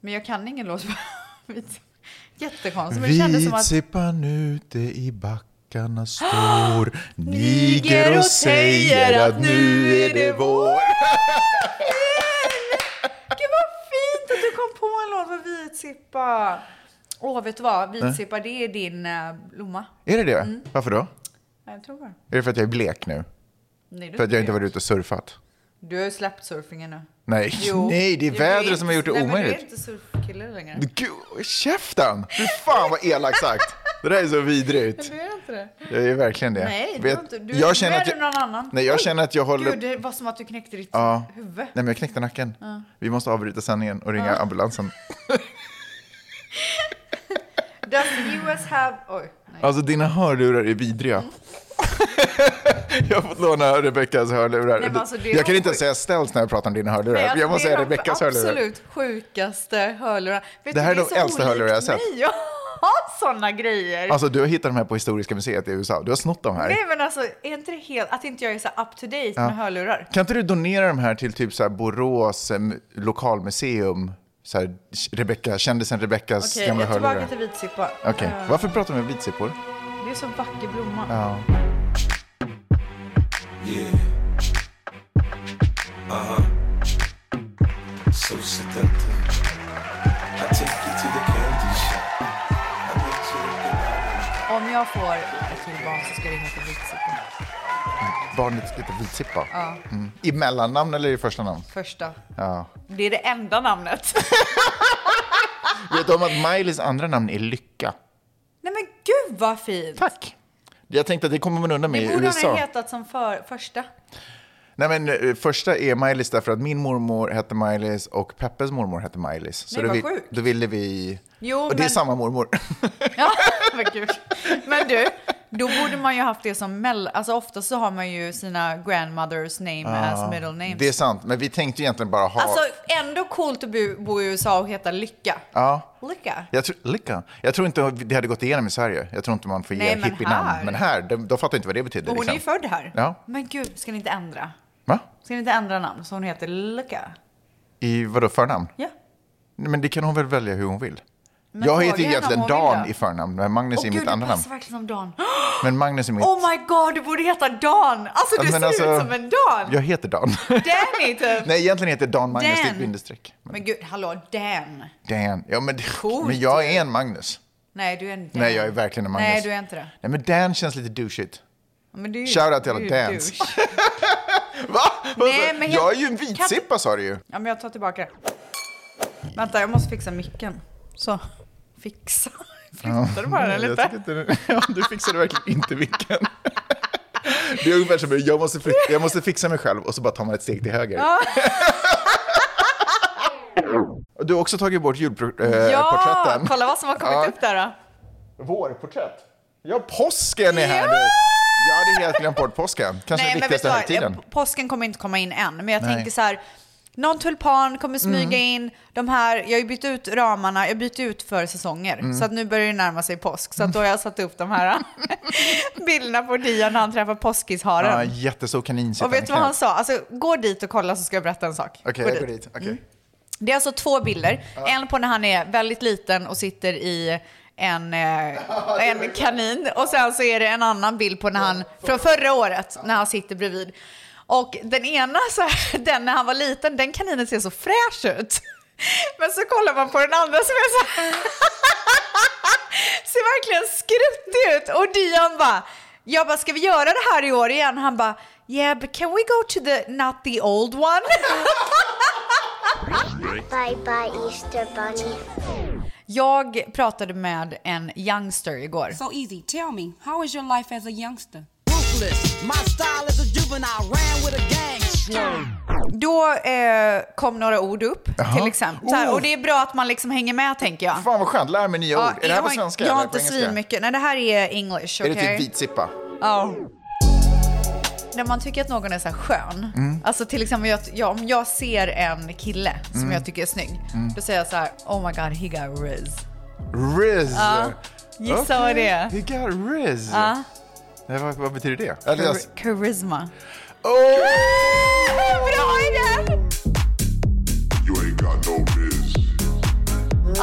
Men jag kan ingen låt. Jättekonstigt. Vitsippan ute i backarna står niger och säger att nu är det vår. Gud vad fint att du kom på en låt för vitsippa. Vet du vad? Vitsippa, det är din blomma. Är det? Varför då? Jag tror det. Är det för att jag är blek nu? Nej, för att jag inte varit ute och surfat? Du har ju släppt surfingen nu. Nej, det är vädret som har gjort det omöjligt. Men du är inte surfkille längre. Gud, käften! Fy fan vad elakt sagt. Det där är så vidrigt. Du är inte det. Jag är verkligen det. Nej, du är inte. Jag känner att du någon annan. Nej, jag känner att jag håller... Gud, det var som att du knäckte ditt huvud. Nej, men jag knäckte nacken. Vi måste avbryta sändningen och ringa ambulansen. Does the US have... Oj, nej. Alltså, dina hörlurar är vidriga. Jag har fått låna Rebeckas hörlurar. Nej, alltså, jag kan inte säga ställs när jag pratar om dina hörlurar. Nej, alltså, jag måste säga Rebeckas hörlurar. Absolut sjukaste hörlurar. Det här är de äldsta hörlurar jag har sett. Jag har såna grejer. Alltså, du har hittat de här på Historiska museet i USA. Du har snott de här. Nej, men alltså, är inte det helt... Att inte jag är så up to date med hörlurar. Kan inte du donera de här till typ så här Borås lokalmuseum? Så här, kändisen Rebeckas gamla hörlurar. Okej, jag är tillbaka till vitsippa. Okej, varför pratar vi om vitsippor? Det är så vacker blomma. Ja. Yeah. So seductive. I take you to the candy shop. Om jag får ett till barn så ska det heta vitsippa. Barnet heter vitsippa? Ja. I mellannamn eller i första namn? Första. Ja. Det är det enda namnet. Vet du om att Miley's andra namn är Lycka? Nej men gud vad fint. Tack. Jag tänkte att det kommer man undan med i USA. Det borde ha hetat som första. Nej, men första är Miley's därför att min mormor hette Miley's och Peppes mormor hette Miley's. Så då ville vi... Jo, och det är samma mormor. Ja, vad kul. Men du, då borde man ju haft det som alltså ofta så har man ju sina grandmothers name as middle names. Det är sant, men vi tänkte egentligen bara ha... Alltså ändå coolt att bo i USA och heta Lycka. Ja. Lycka. Jag tror inte det hade gått igenom i Sverige. Jag tror inte man får ge hippie-namn. Men här, de fattar inte vad det betyder. Och hon är ju född här. Ja. Men gud, ska ni inte ändra? Va? Ska ni inte ändra namn så hon heter Lycka? I vadå, förnamn? Ja. Men det kan hon väl välja hur hon vill. Men jag heter ju egentligen Dan i förnamn, men Magnus är mitt andra namn. Det passar verkligen som Dan. Men Magnus är mitt... Oh my god, du borde heta Dan. Alltså du ser ut som en Dan. Jag heter Dan. Danny typ. Nej, egentligen heter Dan Magnus till bindestreck. Men gud, hallå, Dan. Ja, men jag är en Magnus. Nej, du är en Dan. Nej, jag är verkligen en Magnus. Nej, du är inte det. Nej, men Dan känns lite douchigt. Shoutout till alla Dans. Va? Nej, men jag är ju en vitsippa, sa du ju. Ja, men jag tar tillbaka det. Vänta, jag måste fixa micken. Så, fixa. Flyttar du bara den lite? Du fixade verkligen inte micken. Det är ungefär som jag måste fixa mig själv och så bara tar man ett steg till höger. Ja. Du har också tagit bort julporträtten. Ja, kolla vad som har kommit upp där då. Vårporträtt. Ja, påsken är här nu. Jag hade helt glömt bort påsken. Kanske den viktigaste här tiden. Påsken kommer inte komma in än. Men jag tänker så här. Någon tulpan kommer smyga in. De här, jag har ju bytt ut ramarna. Jag byter ut för säsonger. Så att nu börjar det närma sig påsk. Så att då har jag satt upp de här bilderna på Dian när han träffar påskisharen. Ja, jättestor kanin. Och vet du vad han sa? Alltså, gå dit och kolla så ska jag berätta en sak. Okej, jag går dit. Okay. Det är alltså 2 bilder. En på när han är väldigt liten och sitter i en kanin. Och sen så är det en annan bild på när han, från förra året, när han sitter bredvid. Och den ena, så här, den när han var liten, den kaninen ser så fräsch ut. Men så kollar man på den andra som är så ser verkligen skruttig ut. Och Dian bara, jag bara, ska vi göra det här i år igen? Han bara, yeah, but can we go to the, not the old one? Bye bye Easter Bunny. Jag pratade med en youngster igår. So easy, tell me, how is your life as a youngster? Ruthless, my style is a juvenile, ran with a gang. Då kom några ord upp, till exempel. Så här, och det är bra att man liksom hänger med, tänker jag. Fan vad skönt, lär mig nya ord. Är det här på svenska jag eller har inte svin mycket. Nej, det här är English, okay? Är det typ vitsippa? Ja. När man tycker att någon är så här skön. Alltså till exempel om jag ser en kille som jag tycker är snygg. Då säger jag så här, oh my god, he got riz. Riz? Ja, gissa vad det är. He got riz? Ja. Vad betyder det? Charisma. Oh! Bra är det! You ain't got no riz.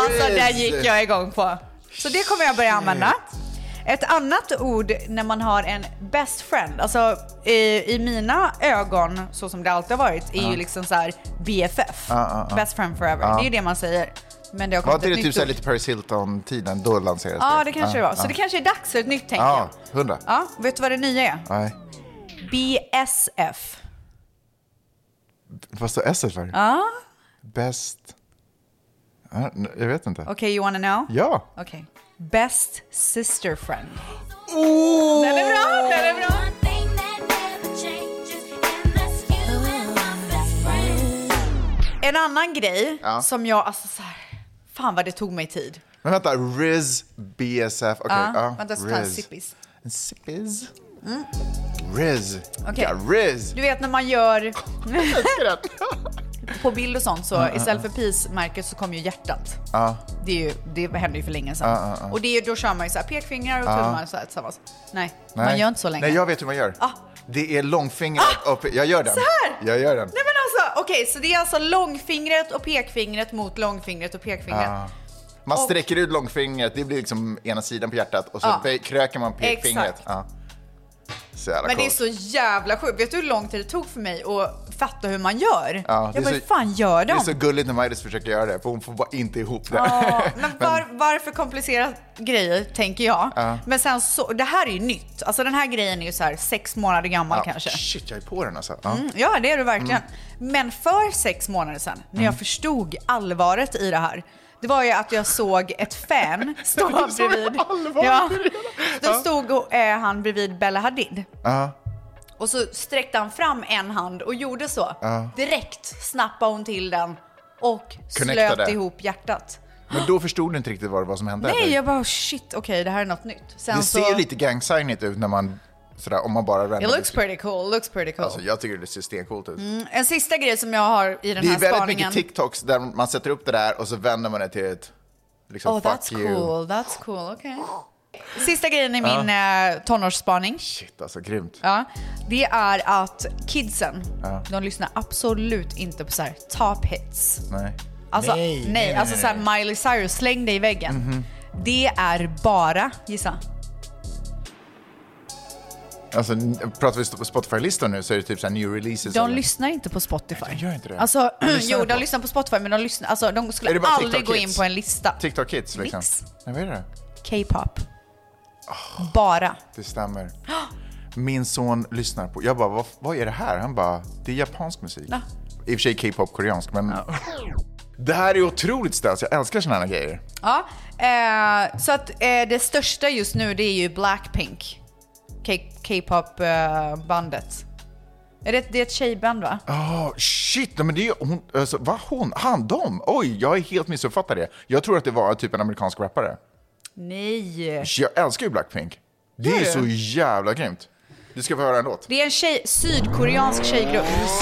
Alltså där gick jag igång på. Så det kommer jag börja använda. Ett annat ord när man har en best friend, alltså i mina ögon, så som det alltid har varit, är ju liksom så här BFF, best friend forever. Det är ju det man säger. Men det har kommit ett nytt typ så här lite Paris Hilton-tiden, då lanserades det. Ja, det kanske det var. Så det kanske är dags för ett nytt, tänker jag. 100. Ja, vet du vad det nya är? Nej. BSF. Vad står S för? Ja. Best... jag vet inte. Okej, you wanna know? Ja. Okej. Best sister friend. Oh! Den är bra, den är bra. En annan grej som jag, alltså så här, fan vad det tog mig tid. Men vänta, Riz, BSF, okej. Vänta, så tar jag en sippis. En sippis? Riz. Okej. Ja, Riz. Du vet när man gör på bild och sånt, så istället för peace-märket så kommer ju hjärtat. Det händer ju för länge sedan. Och då kör man ju så här pekfingrar och tummar så här tillsammans. Nej, man gör inte så länge. Nej, jag vet hur man gör. Det är långfingret och jag gör den. Så här? Jag gör den. Nej men alltså, okej, så det är alltså långfingret och pekfingret mot långfingret och pekfingret. Man sträcker ut långfingret, det blir liksom ena sidan på hjärtat och så kröker man pekfingret. Exakt. Så jävla men coolt. det är så jävla sjukt. Vet du hur lång tid det tog för mig att fatta hur man gör? Jag bara, hur fan gör de? Det är så gulligt när Majdis försöker göra det, för hon får bara inte ihop det. Men varför komplicera grejer, tänker jag. Men sen så, det här är ju nytt. Alltså den här grejen är ju så här 6 månader gammal kanske. Shit, jag är på den alltså. Ja, det är du verkligen. Men för 6 månader sedan, när jag förstod allvaret i det här, det var ju att jag såg ett fan stå bredvid. Då stod han bredvid Bella Hadid. Och så sträckte han fram en hand och gjorde så. Direkt snappade hon till den och slöt ihop hjärtat. Men då förstod du inte riktigt vad det var som hände? Nej, jag bara shit, okej, det här är något nytt. Sen det ser ju lite gangsignigt ut när man sådär, om man bara random. It looks pretty cool, Alltså, jag tycker det ser stencoolt ut. En sista grej som jag har i den här spaningen. Det är väldigt mycket TikToks där man sätter upp det där och så vänder man det till ett liksom, that's cool, okej. Sista grejen i min tonårsspaning. Shit, alltså grymt. Ja, det är att kidsen, de lyssnar absolut inte på så här top hits. Nej. Alltså, nej. Alltså så här Miley Cyrus, släng dig i väggen. Det är bara, gissa. Alltså, pratar vi Spotify-listan nu så är det typ så här new releases. De lyssnar inte på Spotify. Nej, de gör inte det. Alltså, de lyssnar på Spotify, men de skulle aldrig gå in på en lista. TikTok Kids liksom. Nej, vad är det? K-pop. Bara. Det stämmer. Min son lyssnar på. Jag bara, vad är det här? Han bara, det är japansk musik. I och för sig K-pop koreansk, men det här är otroligt ställt. Jag älskar såna här grejer. Ja, så att det största just nu, det är ju Blackpink. K-pop bandet. Det är ett tjejband, va? Shit, men det är hon, alltså, de? Oj, jag är helt missuppfattat det. Jag tror att det var typ en amerikansk rappare. Nej. Jag älskar ju Blackpink. Det är så jävla grymt. Du ska få höra en låt. Det är en sydkoreansk tjejgrupp.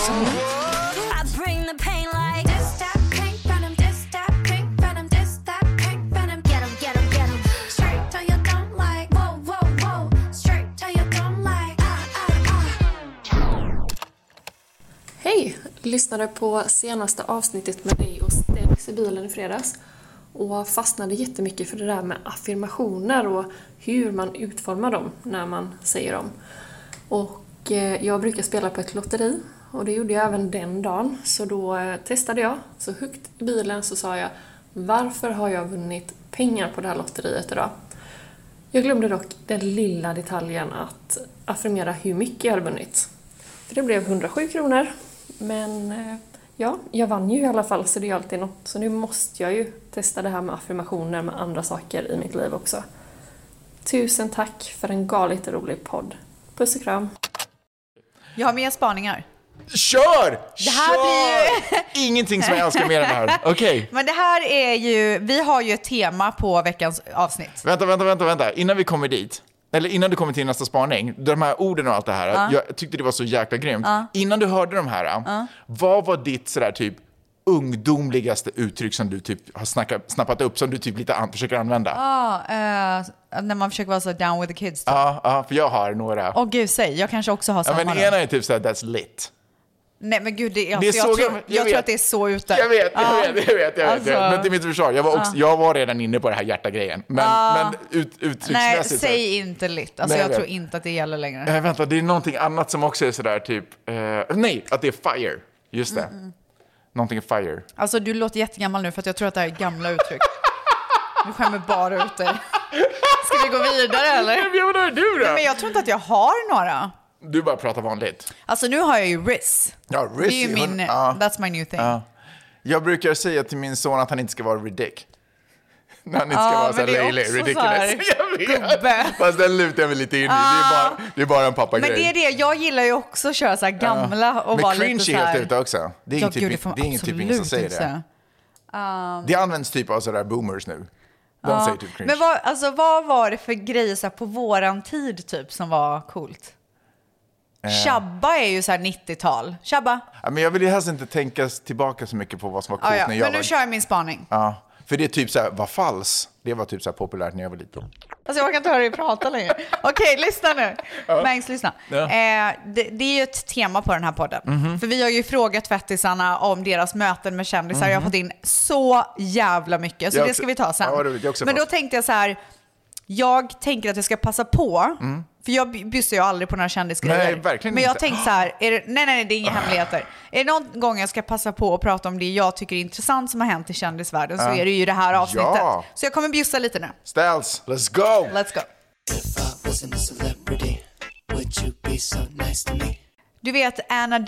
Hej! Lyssnade på senaste avsnittet med dig och Stenix i bilen i fredags och fastnade jättemycket för det där med affirmationer och hur man utformar dem när man säger dem. Och jag brukar spela på ett lotteri och det gjorde jag även den dagen. Så då testade jag, så högt i bilen så sa jag: varför har jag vunnit pengar på det här lotteriet idag? Jag glömde dock den lilla detaljen att affirmera hur mycket jag hade vunnit. För det blev 107 kronor. Men ja, jag vann ju i alla fall, så det är alltid något. Så nu måste jag ju testa det här med affirmationer med andra saker i mitt liv också. Tusen tack för en galet rolig podd. Puss och kram. Jag har mer spaningar. Kör! Det här blir ju ingenting som jag älskar mer än det här. Okej. Men det här är ju, vi har ju ett tema på veckans avsnitt. Vänta. Innan vi kommer dit. Eller innan du kommer till nästa spaning, de här orden och allt det här, jag tyckte det var så jäkla grymt. Innan du hörde de här, vad var ditt sådär typ ungdomligaste uttryck som du typ har snappat upp, som du typ lite försöker använda? När man försöker vara så down with the kids. Ja, för jag har några. Gud, säg, jag kanske också har samma. Men ena är typ såhär, that's lit. Nej men gud, jag tror att det är så ute. Jag vet. Men till mitt försvar, jag var redan inne på det här hjärtagrejen. Men uttrycksmässigt... Nej, säg inte litt. Alltså, jag tror inte att det gäller längre. Vänta, det är någonting annat som också är sådär typ... nej, att det är fire. Just det. Någonting är fire. Alltså du låter jättegammal nu för att jag tror att det här är gamla uttryck. Du skämmer bara ut dig. Ska vi gå vidare eller? Vad har du då? Men jag tror inte att jag har några. Du bara pratar vanligt. Alltså nu har jag ju Riz. Ja, Riz. Det är ju min, that's my new thing. Jag brukar säga till min son att han inte ska vara ridic. När han inte ska vara så här löjlig, ridiculous. Gubbe. Fast den lutar jag mig lite in i. Det är bara en pappagrej. Men det är det, jag gillar ju också att köra så här gamla och vara lite så här. Men cringe är helt ute också. Det är ingen typ ingen som säger det. Det används typ av sådär boomers nu. De säger typ cringe. Men vad var det för grejer så här, på våran tid typ som var coolt? Shabba är ju så här 90-tal. Shabba. Ja, men jag vill ju helst inte tänka tillbaka så mycket på vad som var coolt när jag men nu kör jag min spaning. Ja, för det är typ så här, vad fals. Det var typ så här populärt när jag var liten. Alltså jag kan inte höra dig prata längre. Okej, lyssna nu. Mangs, lyssna. Ja. Det är ju ett tema på den här podden. För vi har ju frågat fettisarna om deras möten med kändisar. Jag har fått in så jävla mycket. Så det ska vi ta sen. Ja, men då tänkte jag så här. Jag tänker att jag ska passa på. För jag bjussar ju aldrig på några kändisgrejer. Nej, verkligen men jag inte. tänkte så här, nej, det är inga hemligheter. Är det någon gång jag ska passa på att prata om det jag tycker är intressant som har hänt i kändisvärlden så är det ju det här avsnittet. Ja. Så jag kommer bjussa lite nu. Styles, let's go! Let's go. If I wasn't a celebrity, would you be so nice to me? Du vet Anna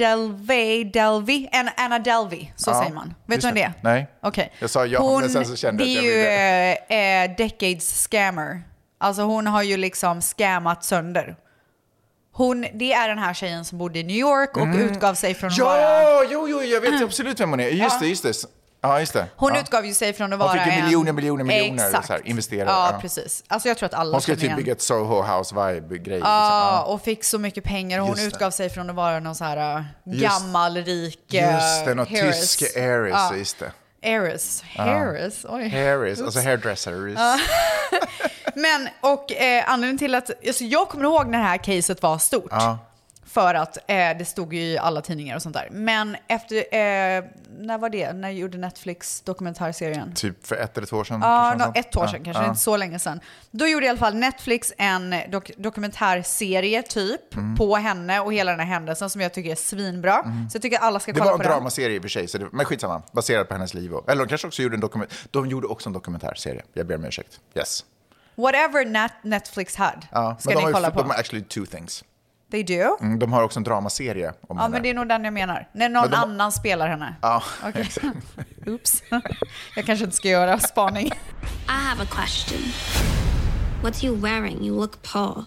Delvey, så säger man. Vet du vem det är? Nej. Okej. Jag sa ja, men sen så kände jag att jag ville. Det är ju decades scammer. Alltså hon har ju liksom scammat sönder. Det är den här tjejen som bodde i New York och utgav sig från att vara... Jo, jag vet absolut vem hon är. Just det. Ja, just det. Hon utgav ju sig från att vara en... Hon fick miljoner Exakt. så här, investerare. Ja, precis. Alltså jag tror att alla hon ska typ bygga ett Soho House-vibe-grej. Ja, och fick så mycket pengar. Hon utgav sig från att vara någon så här gammal, rik... Just det, någon tysk heiress, just det. Harris, oj. Harris, alltså hairdressers. Men, och anledningen till att... Alltså, jag kommer ihåg när det här caset var stort. För att det stod ju i alla tidningar och sånt där. Men efter... när var det? När gjorde Netflix dokumentärserien? Typ för 1 eller 2 år sedan? Ja, 1 år sedan kanske. Inte så länge sedan. Då gjorde i alla fall Netflix en dokumentärserie typ på henne och hela den här händelsen som jag tycker är svinbra. Så jag tycker att alla ska kolla på den. Det var en dramaserie i och för sig, så men skitsamma. Baserat på hennes liv. Eller de kanske också gjorde de gjorde också en dokumentärserie. Jag ber om ursäkt. Yes. Whatever Netflix had. Ska ni kolla på? De har actually 2 things. They do? De har också en dramaserie om henne. Men det är nog den jag menar. När någon annan spelar henne. Ja, okay. Oops. Jag kanske inte ska göra spaning. I have a question. What are you wearing? You look poor.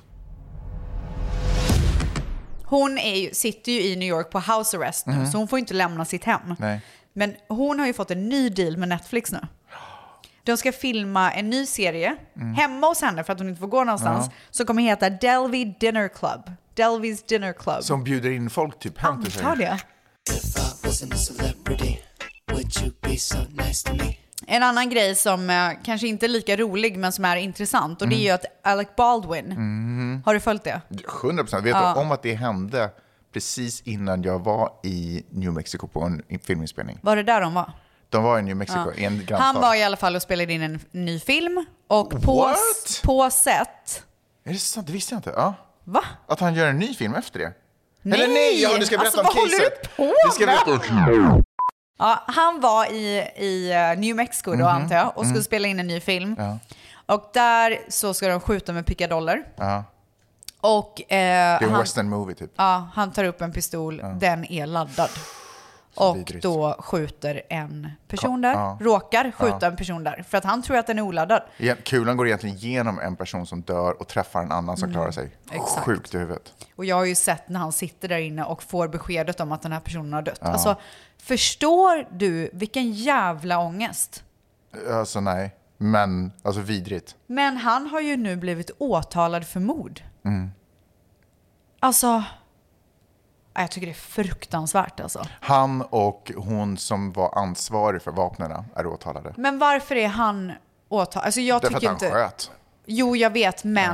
Hon sitter ju i New York på house arrest nu, så hon får inte lämna sitt hem. Nej. Men hon har ju fått en ny deal med Netflix nu. De ska filma en ny serie hemma hos henne för att hon inte får gå någonstans. Som kommer heta Delvey Dinner Club. Delvey's Dinner Club. Som bjuder in folk typ hem till sig. Antar det. If I wasn't a celebrity, would you be so nice to me? En annan grej som kanske inte är lika rolig men som är intressant. Och det är ju att Alec Baldwin. Har du följt det? 100%. Vet du om att det hände precis innan jag var i New Mexico på en filminspelning? Var det där de var? De var i New Mexico, i en grannstad. Han var i alla fall och spelade in en ny film. Och på set... Är det sant? Det visste jag inte. Ja. Va? Att han gör en ny film efter det? Nej! Eller nej, du ska berätta om vad caset. håller du på med? Ja, han var i New Mexico då antar jag och skulle spela in en ny film. Ja. Och där så ska de skjuta med pickadoller. Ja. Och det är en western movie typ. Ja, han tar upp en pistol, den är laddad. Och vidrigt. Då skjuter en person där, råkar skjuta en person där. För att han tror att den är oladdad. Kulan går egentligen igenom en person som dör och träffar en annan som klarar sig. Exakt. Sjukt i huvudet. Och jag har ju sett när han sitter där inne och får beskedet om att den här personen har dött. Alltså, förstår du vilken jävla ångest? Alltså nej, men alltså vidrigt. Men han har ju nu blivit åtalad för mord. Alltså... Jag tycker det är fruktansvärt alltså. Han och hon som var ansvarig för vapnena är åtalade. Men varför är han åtalad? Alltså jag därför tycker att han inte... sköt. Jo, jag vet, men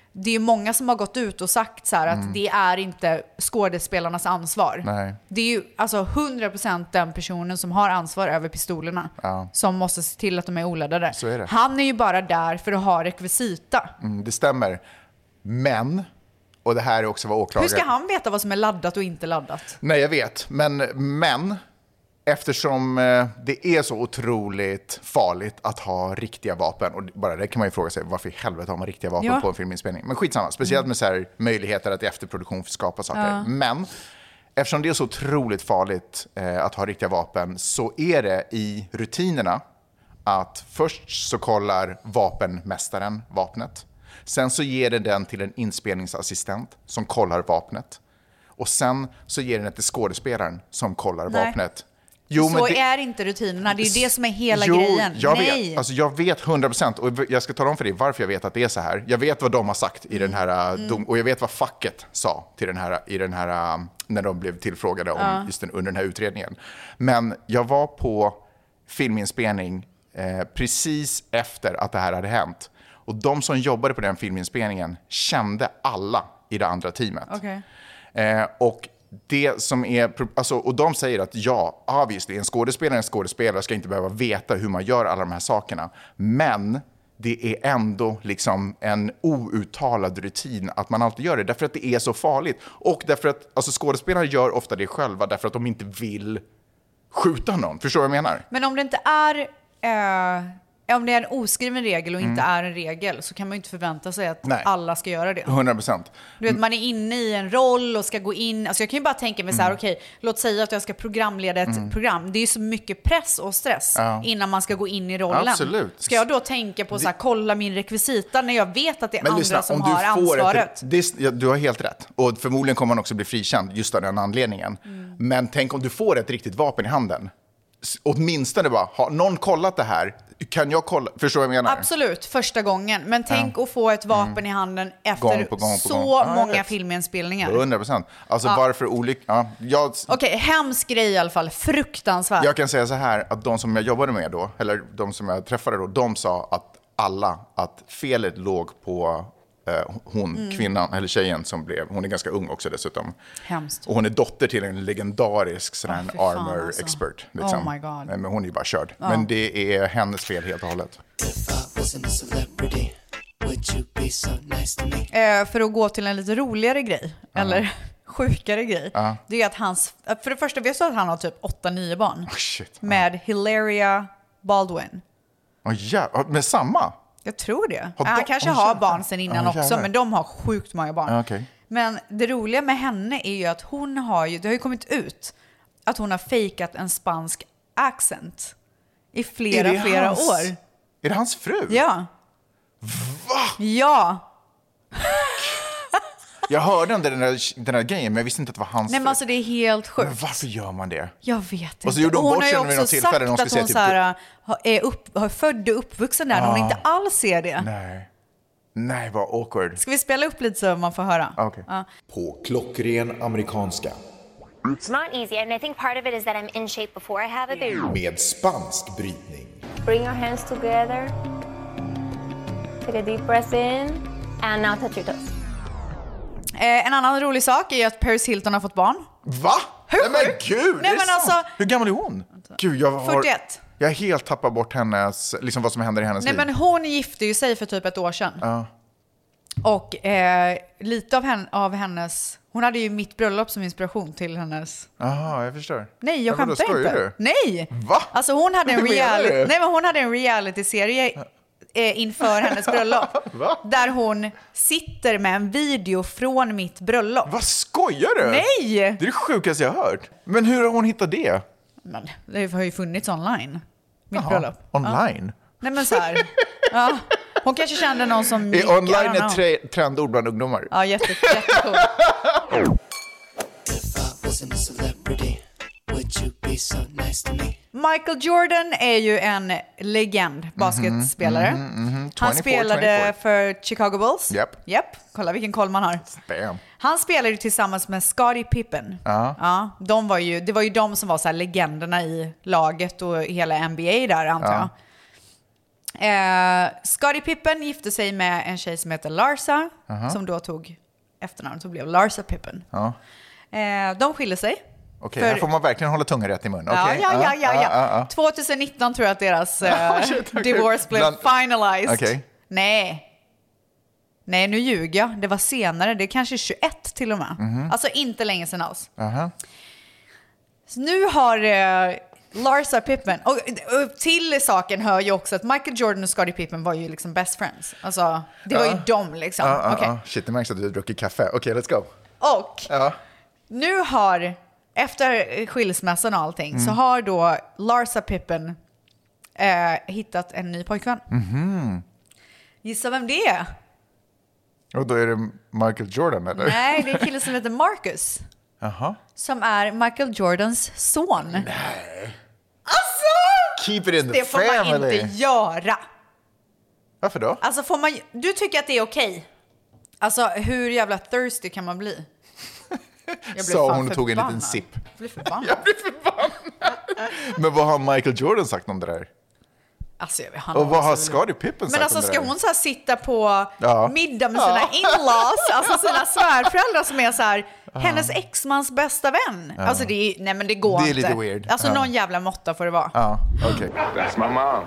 det är många som har gått ut och sagt så här att det är inte skådespelarnas ansvar. Nej. Det är ju alltså 100% den personen som har ansvar över pistolerna som måste se till att de är oladdade. Så är det. Han är ju bara där för att ha rekvisita. Det stämmer. Men, och det här är också vad åklagare... Hur ska han veta vad som är laddat och inte laddat? Nej, jag vet. Men eftersom det är så otroligt farligt att ha riktiga vapen, och bara det kan man ju fråga sig, varför i helvete har man riktiga vapen på en filminspelning? Men skitsamma, speciellt med så här möjligheter att i efterproduktion skapa saker. Men eftersom det är så otroligt farligt att ha riktiga vapen, så är det i rutinerna att först så kollar vapenmästaren vapnet. Sen så ger det den till en inspelningsassistent som kollar vapnet. Och sen så ger den till skådespelaren som kollar vapnet. Jo, så men är inte rutinerna. Det är ju det som är hela grejen. Jag vet 100%, och jag ska tala om för dig varför jag vet att det är så här. Jag vet vad de har sagt i den här och jag vet vad facket sa till den här när de blev tillfrågade om just under den här utredningen. Men jag var på filminspelning precis efter att det här hade hänt. Och de som jobbade på den filminspelningen kände alla i det andra teamet. Okay. Och det som är, alltså, och de säger att obviously, en skådespelare ska inte behöva veta hur man gör alla de här sakerna. Men det är ändå liksom en outtalad rutin att man alltid gör det. Därför att det är så farligt. Och därför att alltså, skådespelare gör ofta det själva därför att de inte vill skjuta någon. Förstår du vad jag menar? Men om det inte är... om det är en oskriven regel och inte är en regel, så kan man ju inte förvänta sig att alla ska göra det. 100%. Du vet, man är inne i en roll och ska gå in. Alltså jag kan ju bara tänka mig så här, okej, låt säga att jag ska programleda ett program. Det är ju så mycket press och stress innan man ska gå in i rollen. Absolut. Ska jag då tänka på så här, kolla min rekvisita när jag vet att det är andra som har ansvaret? Du har helt rätt. Och förmodligen kommer man också bli frikänd just av den anledningen. Men tänk om du får ett riktigt vapen i handen. Åtminstone bara, har någon kollat det här? Kan jag kolla? Förstår vad jag menar? Absolut, första gången. Men tänk att få ett vapen i handen efter gång på gång. Många filminspelningar. 100%. Alltså varför olycka? Okej, hemsk grej i alla fall. Fruktansvärt. Jag kan säga så här, att de som jag jobbade med då, eller de som jag träffade då, de sa att felet låg på kvinnan, eller tjejen som blev, hon är ganska ung också dessutom. Hemskt. Och hon är dotter till en legendarisk armor alltså. expert. Liksom. Oh my God. Men hon är ju bara körd. Men det är hennes fel helt och hållet. För att gå till en lite roligare grej, eller sjukare grej, det är att för det första, vi sa att han har typ 8-9 barn. Med Hilaria Baldwin. Med samma? Jag tror det. Han kanske har barn sen innan också, men de har sjukt många barn. Okay. Men det roliga med henne är ju att hon har ju, det har ju kommit ut att hon har fejkat en spansk accent i flera år. Är det hans fru? Ja. Va? Ja. Jag hörde om den här grejen, men jag visste inte att det var hans. Nej, men alltså det är helt sjukt. Men varför gör man det? Jag vet inte. Och så gjorde hon bort sig vid något tillfälle. Hon har ju också sagt att hon är född och uppvuxen där. Hon inte alls ser det. Nej, vad awkward. Ska vi spela upp lite så man får höra? Okay. På klockren amerikanska. It's not easy, and I think part of it is that I'm in shape before I have a baby. Med spansk brytning. Bring your hands together. Take a deep breath in. And now touch your toes. En annan rolig sak är ju att Paris Hilton har fått barn. Va? Hur? Nej, men gud! Nej, men alltså, hur gammal är hon? Gud, 41. Jag har helt tappat bort hennes, liksom vad som händer i hennes liv. Nej, men hon gifte ju sig för typ ett år sedan. Och lite av hennes... Hon hade ju Mitt bröllop som inspiration till hennes... Jaha, jag förstår. Nej, jag skämtar inte. Du? Nej! Va? Alltså hon hade en reality-serie inför hennes bröllop. Där hon sitter med en video från Mitt bröllop. Vad skojar du? Nej! Det är det sjukaste jag har hört. Men hur har hon hittat det? Men det har ju funnits online. Mitt bröllop. Online? Nej, men så här. Hon kanske kände någon som gick... Online är trendord bland ungdomar. Ja, jättecoolt. Michael Jordan är ju en legend basketspelare. Han spelade för Chicago Bulls. Japp. Kolla vilken koll man har. Damn. Han spelade ju tillsammans med Scottie Pippen. Det var ju de som var så här legenderna i laget och hela NBA där, antar jag. Scottie Pippen gifte sig med en tjej som heter Larsa, som då tog efternamnet och blev Larsa Pippen. De skiljer sig. Okej, här får man verkligen hålla tungan rätt i mun. Ja. 2019 tror jag att deras divorce blev finalized. Okay. Nej, nu ljuger jag. Det var senare. Det är kanske 21 till och med. Alltså inte länge sedan alls. Så nu har Larsa Pippen, och till saken hör ju också att Michael Jordan och Scottie Pippen var ju liksom best friends. Alltså, det var ju dem liksom. Shit, det märks att du har druckit kaffe. Okej, let's go. Och nu har, efter skilsmässan och allting, så har då Larsa Pippen hittat en ny pojkvän. Gissa vem det är? Och då är det Michael Jordan, eller? Nej, det är en kille som heter Marcus. Som är Michael Jordans son. Nej. Alltså! Keep it in the det får family. man inte göra. Varför då? Alltså får man, du tycker att det är okej? Alltså hur jävla thirsty kan man bli? Sa hon och tog en liten sipp. Jag blir förbannad. Men vad har Michael Jordan sagt om det där? Alltså, och vad har Scottie Pippen sagt? Men alltså om det ska där? hon så här sitta på middag med sina in-laws, alltså sina svärföräldrar som är så här hennes exmans bästa vän. Alltså det är, nej men det går inte. Det är lite weird. Alltså någon jävla måtta får det vara. Ja, okej. That's my mom.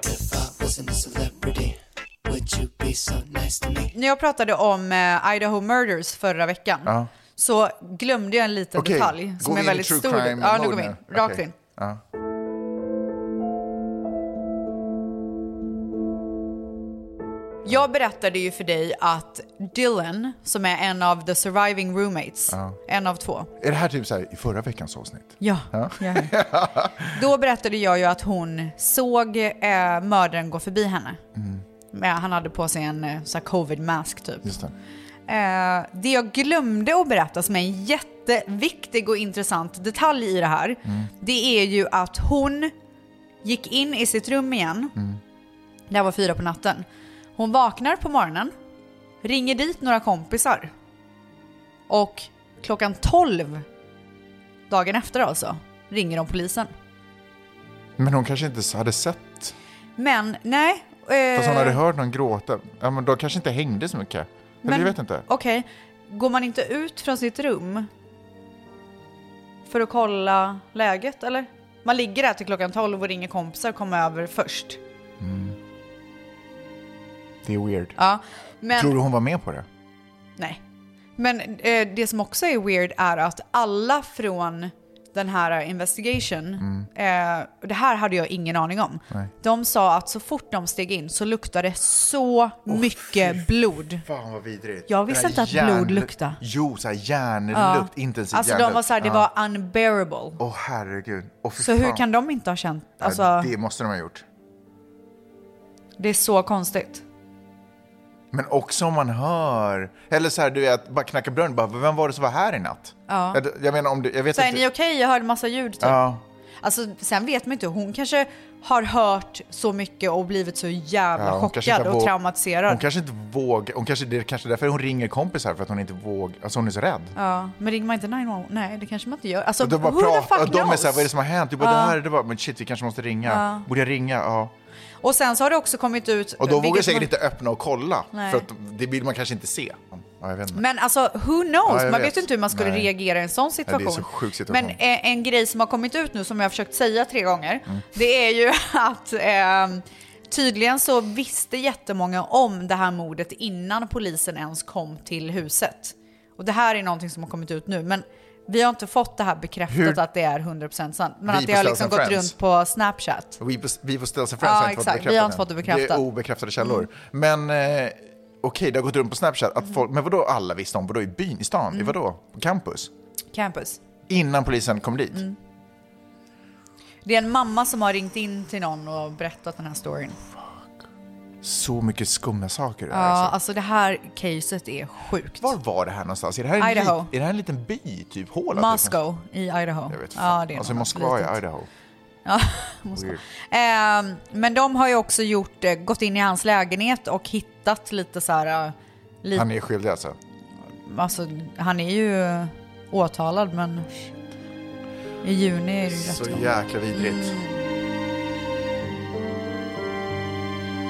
När jag pratade om Idaho Murders förra veckan så glömde jag en liten detalj som är väldigt stor. Ja, nu går vi in. Rakt in. Jag berättade ju för dig att Dylan, som är en av the surviving roommates, en av 2. Är det här typ så här i förra veckans avsnitt? Ja. Då berättade jag ju att hon såg mördaren gå förbi henne. Han hade på sig en så här covid-mask typ. Just det. Det jag glömde att berätta som är en jätteviktig och intressant detalj i det här, det är ju att hon gick in i sitt rum igen. Det var 4 på natten. Hon vaknar på morgonen, ringer dit några kompisar och klockan 12 dagen efter alltså ringer de polisen. Men hon kanske inte hade sett. Men nej. Fast hon hade hört någon gråta. Ja, men de kanske inte hängde så mycket. Eller jag vet inte. Okej, går man inte ut från sitt rum för att kolla läget eller? Man ligger där till klockan 12 och ringer kompisar och kommer över först. Det är weird. Ja, men tror du hon var med på det? Nej. Men det som också är weird är att alla från den här investigation, det här hade jag ingen aning om. Nej. De sa att så fort de steg in så luktade det så mycket blod. Fan vad vidrigt. Jag visste inte att blod luktade. Jo, så här järnlukt, intensivt alltså järnlukt. de var så här, det var unbearable. Herregud. Så hur kan de inte ha känt? Alltså, det måste de ha gjort. Det är så konstigt. Men också om man hör, eller så här, du vet, bara knacka brunn, bara, vem var det som var här i natt? Ja. Jag menar om du, jag vet så inte. är ni okej? Jag hörde massa ljud typ. Ja. Alltså sen vet man inte, hon kanske har hört så mycket och blivit så jävla chockad och traumatiserad. Hon kanske inte vågar, det är kanske därför hon ringer kompisar, för att hon inte vågar, alltså hon är så rädd. Ja, men ringer man inte 911? Nej, det kanske man inte gör. Alltså, de bara who the fuck de är knows? så här, vad är det som har hänt? Du bara, det var, men shit, vi kanske måste ringa. Borde jag ringa? Ja. Och sen så har det också kommit ut... Och då vågar säkert inte öppna och kolla. Nej. För att det vill man kanske inte se. Ja, jag vet inte. Men alltså, who knows? Man vet inte hur man skulle reagera i en sån situation. Ja, det är så sjuk situation. Men en grej som har kommit ut nu, som jag har försökt säga 3 gånger, det är ju att tydligen så visste jättemånga om det här mordet innan polisen ens kom till huset. Och det här är någonting som har kommit ut nu, men vi har inte fått det här bekräftat att det är 100% sant. Men att det har liksom gått runt på Snapchat. Vi får ställa sig friends har inte fått bekräftat. Vi har inte fått det bekräftat. Det är obekräftade källor. Men okej, det har gått runt på Snapchat. Att folk, men vadå alla visste om? Vadå i byn, i stan? I vadå? På campus? Campus. Innan polisen kom dit? Det är en mamma som har ringt in till någon och berättat den här storyn. Så mycket skumma saker. Ja, alltså det här caset är sjukt. Var var det här någonstans? Är det här Idaho. Är det här en liten by, typ håla? Moscow i Idaho. Jag vet fan. Ja, det är alltså Moskva i Idaho. Ja, Moskva. Men de har ju också gått in i hans lägenhet och hittat lite så här... Han är skyldig alltså? Alltså, han är ju åtalad, men i juni är det ju rätt. Så jäkla vidrigt.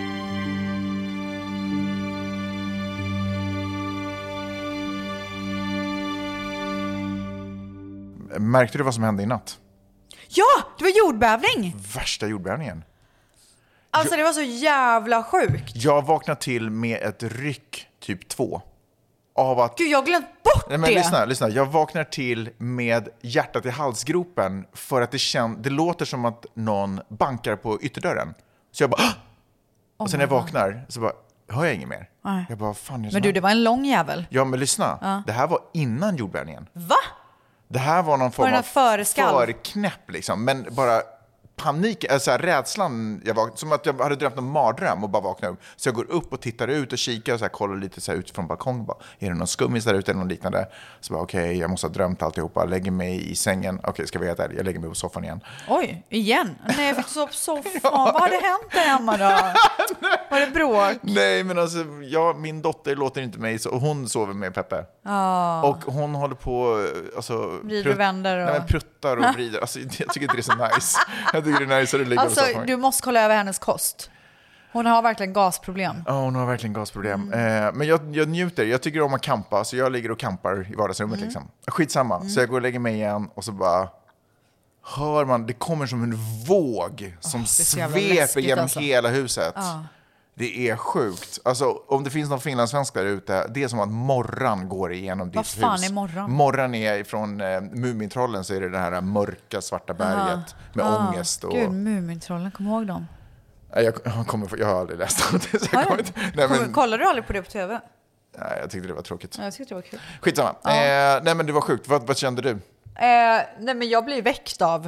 Märkte du vad som hände i natt? Ja, det var jordbävning. Värsta jordbävningen. Alltså det var så jävla sjukt. Jag vaknade till med ett ryck typ 2. Av att... Gud, jag har glömt bort Nej, men lyssna. Jag vaknar till med hjärtat i halsgropen för att det låter som att någon bankar på ytterdörren. Så jag bara... Och sen när jag vaknar så bara... Hör jag inget mer? Nej. Jag bara, fan, men du, det var en lång jävel. Ja, men lyssna. Det här var innan jordbävningen. Va? Det här var någon form av förknäpp liksom. Men bara panik, alltså rädslan. Som att jag hade drömt en mardröm och bara vaknade upp. Så jag går upp och tittar ut och kikar och så här, kollar lite så här ut från balkongen. Bara, är det någon skummis där ute eller något liknande? Så bara, okej, jag måste ha drömt alltihopa. Lägger mig i sängen. Okej, ska vi veta det? Jag lägger mig på soffan igen. Oj, igen? Nej, jag fick sova på soffan. Vad hade hänt där hemma då? Var det bråk? Nej, men alltså, min dotter låter inte mig så. Hon sover med Peppe. Och hon håller på... Alltså, vrider och vänder. Nej, men pruttar och vrider. Alltså, jag tycker inte det är så nice. Jag tycker det är nice att ligga alltså, på soffan. du måste kolla över hennes kost. Hon har verkligen gasproblem. Ja, hon har verkligen gasproblem. Men jag njuter. Jag tycker om att kampa. Så jag ligger och kampar i vardagsrummet. Liksom. Skitsamma. Så jag går och lägger mig igen. Och så bara... Hör man, det kommer som en våg som sveper genom hela huset. Det är sjukt. Alltså, om det finns någon finlandssvensk där ute, det är som att morran går igenom ditt hus. Vad fan är morran? Morran är från Mumintrollen, så är det här mörka svarta berget med ångest. Och... Gud, Mumintrollen, kom ihåg dem. Jag har aldrig läst om det. Kollar du aldrig på det på tv? Nej, jag tyckte det var tråkigt. Jag tyckte det var kul. Skitsamma. Nej, men det var sjukt. Vad kände du? Nej, men jag blir väckt av...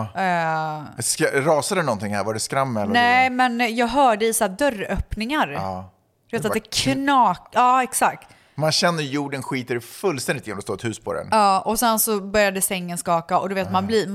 Rasade någonting här? Var det skrammel? Nej, men jag hörde i så här dörröppningar. Du vet att det knak... Ja, exakt. Man känner jorden skiter fullständigt genom att stå ett hus på den. Ja, och sen så började sängen skaka. Och du vet,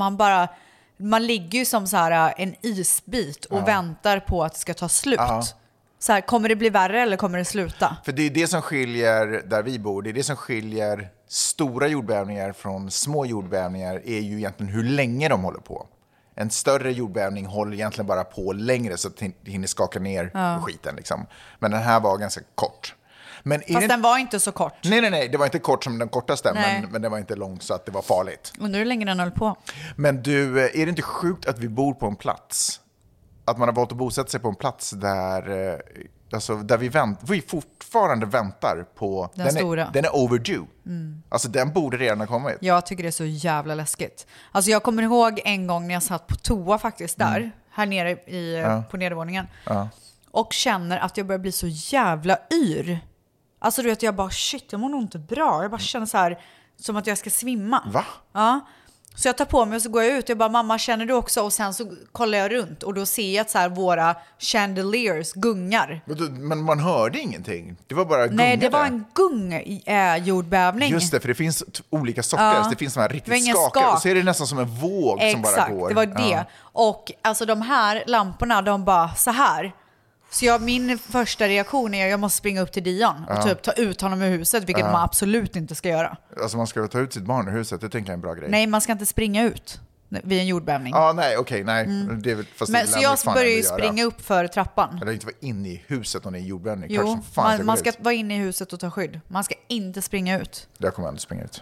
man ligger ju som så här en isbit och väntar på att det ska ta slut. Så här, kommer det bli värre eller kommer det sluta? För det är det som skiljer där vi bor. Det är det som skiljer stora jordbävningar från små jordbävningar, är ju egentligen hur länge de håller på. En större jordbävning håller egentligen bara på längre så att det hinner skaka ner skiten. Liksom. Men den här var ganska kort. Fast den var inte så kort. Nej, det var inte kort som den kortaste, men den var inte lång så att det var farligt. Undrar hur länge den höll på. Men du, är det inte sjukt att vi bor på en plats? Att man har valt att bosätta sig på en plats där, där vi fortfarande väntar på... Den stora. Den är overdue. Alltså den borde redan ha kommit. Jag tycker det är så jävla läskigt. Alltså jag kommer ihåg en gång när jag satt på toa faktiskt där. Här nere på nedervåningen. Och känner att jag börjar bli så jävla yr. Alltså du vet, jag bara shit, jag mår nog inte bra. Jag bara känner så här som att jag ska svimma. Va? Ja. Så jag tar på mig och så går jag ut. Jag bara, mamma, känner du också? Och sen så kollar jag runt och då ser jag att så här, våra chandeliers gungar. Men man hörde ingenting. Det var bara gungade. Nej, det var en jordbävning. Just det, för det finns olika sorter. Det finns de här riktigt skakar. Och så är det nästan som en våg som bara går. Det var det. Och alltså de här lamporna, de bara så här. Så min första reaktion är att jag måste springa upp till Dion och typ ta ut honom ur huset, vilket man absolut inte ska göra. Alltså man ska ta ut sitt barn ur huset, det tänker jag är en bra grej. Nej, man ska inte springa ut vid en jordbävning. Nej. Det är väl, men så jag börjar ju springa upp för trappan. Eller inte vara inne i huset om det är en jordbävning. Jo, man ska vara inne i huset och ta skydd. Man ska inte springa ut. Jag kommer aldrig springa ut.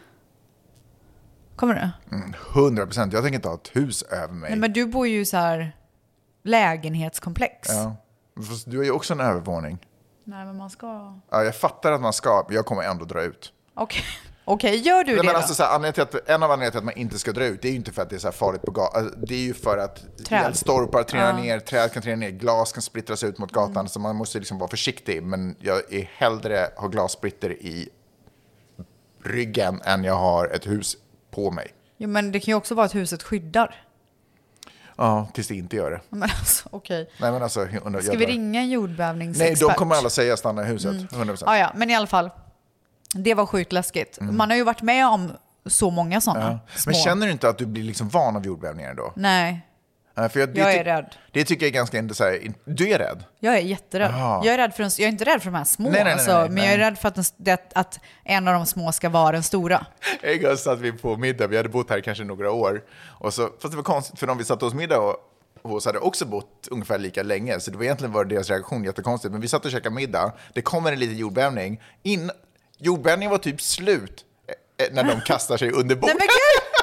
Kommer du? 100%. Jag tänker inte ha ett hus över mig. Nej, men du bor ju så här lägenhetskomplex. Ja. Fast du har ju också en övervåning. Nej, men man ska... Ja, jag fattar att man ska, men jag kommer ändå dra ut. Okej, gör du det men då? alltså, så här, en av anledningarna till att man inte ska dra ut, det är ju inte för att det är så här farligt på gatan. Det är ju för att stolpar trillar ner, träd kan trilla ner, glas kan splittras ut mot gatan. Så man måste liksom vara försiktig. Men jag är hellre ha glassplitter i ryggen än jag har ett hus på mig. Jo, men det kan ju också vara att huset skyddar. Ja, tills det inte gör det. Men alltså, okej. Nej, men alltså, ska vi ringa en jordbävningsexpert? Nej, de kommer alla säga stanna i huset, 100%. Ja, men i alla fall. Det var sjukt läskigt. Man har ju varit med om så många sådana. Men känner du inte att du blir liksom van av jordbävningar då? Nej. För jag är rädd. Det tycker jag är ganska inte så här. Du är rädd? Jag är jätterädd. Jag är inte rädd för de här små. Nej, men jag är rädd för att en av de små ska vara den stora. En gång satt vi på middag. Vi hade bott här kanske några år. Och så, fast det var konstigt för de vi satt hos middag och hos hade också bott ungefär lika länge. Så det var egentligen deras reaktion jättekonstigt. Men vi satt och käkade middag. Det kommer en liten jordbävning. Jordbävningen var typ slut när de kastar sig under bordet. Nej, men gud!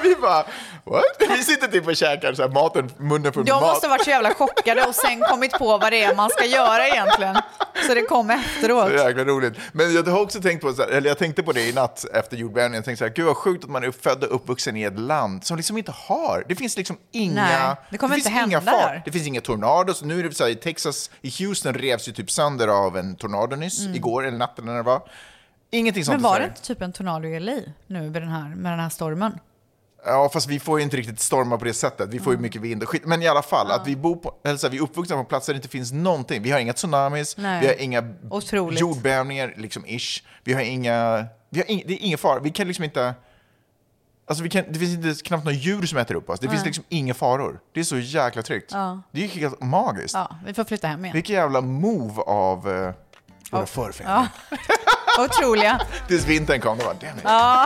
vi bara, what? Vi sitter typ och käkar så här maten, munnen full med De mat. måste ha varit så jävla chockade och sen kommit på vad det är man ska göra egentligen. Så det kom efteråt. Det är jäkla roligt. Men jag har också tänkt på, jag tänkte på det i natt efter jordbävningen. Jag tänkte så här, gud vad sjukt att man är född och uppvuxen i ett land som liksom inte har. Det finns liksom inga... Nej, det kommer inte hända där. Det finns inga tornados. Nu är det så här, i Texas, i Houston revs ju typ sönder av en tornado nyss, igår eller natten när det var. Ingenting sånt. Men var det inte typ en tornado i LA nu med den här stormen? Ja, fast vi får ju inte riktigt storma på det sättet. Vi får ju mycket vind och skit. Men i alla fall, att vi bor på, eller vi är uppvuxna på platser där det inte finns någonting. Vi har inga tsunamis, vi har inga jordbävningar, liksom ish. Vi har det är ingen fara. Vi kan liksom inte... Alltså det finns inte knappt några djur som äter upp oss. Det finns liksom inga faror. Det är så jäkla tryggt. Ja. Det är ju helt magiskt. Ja, vi får flytta hem igen. Vilken jävla move av våra förfäder. Ja. Otroliga. Tills vintern kom, det var damn it. Ja.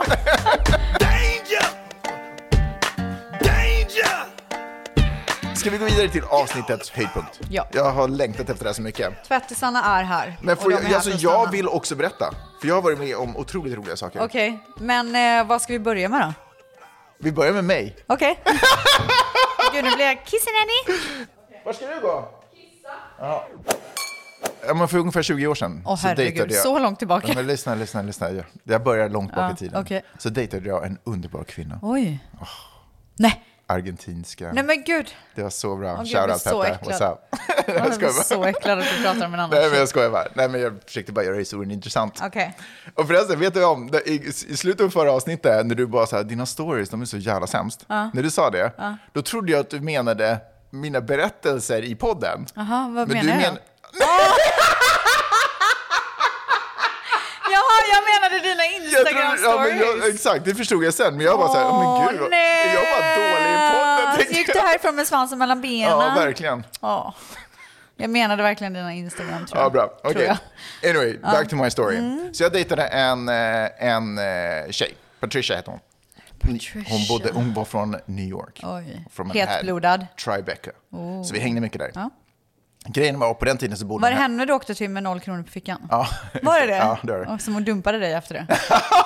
Ska vi gå vidare till avsnittets höjdpunkt? Ja. Jag har längtat efter det här så mycket. Tvättisarna är här. Men jag vill också berätta. För jag har varit med om otroligt roliga saker. Okej, men vad ska vi börja med då? Vi börjar med mig. Okej. Gud, nu blir jag kissenanny. Var ska du gå? Kissa. Ja. Men för ungefär 20 år sedan så dejtade jag. Så långt tillbaka. Men lyssna. Jag börjar långt bak i tiden. Okay. Så dejtade jag en underbar kvinna. Oj. Nej. Argentinska. Nej men gud. Det var så bra. Shoutout Peppe. What's up? Jag är så äcklad att du pratar om en annan. Nej men jag skojar bara. Nej men jag försökte bara göra historien intressant. Okej. Och förresten, vet du om, i slutet av förra avsnittet när du bara sa dina stories, de är så jävla sämst. När du sa det, då trodde jag att du menade mina berättelser i podden. Jaha, vad men menar jag? Jag menade dina Instagram-stories. Exakt, det förstod jag sen. Men jag var så här, men gud, jag var dålig i podden. Så gick du härifrån med svansen mellan benen? Ja, verkligen. Jag menade verkligen dina Instagram, tror jag. Ja, bra. Okej. Anyway, back to my story. Så jag dejtade en tjej. Patricia hette hon. Hon var från New York. Oj. Hetblodad. Tribeca. Så vi hängde mycket där. Ja. Grejen var på den tiden så bodde var det henne du åkte till med 0 kronor på fickan? Ja. Var det det? Ja, det var det. Och som hon dumpade dig efter det.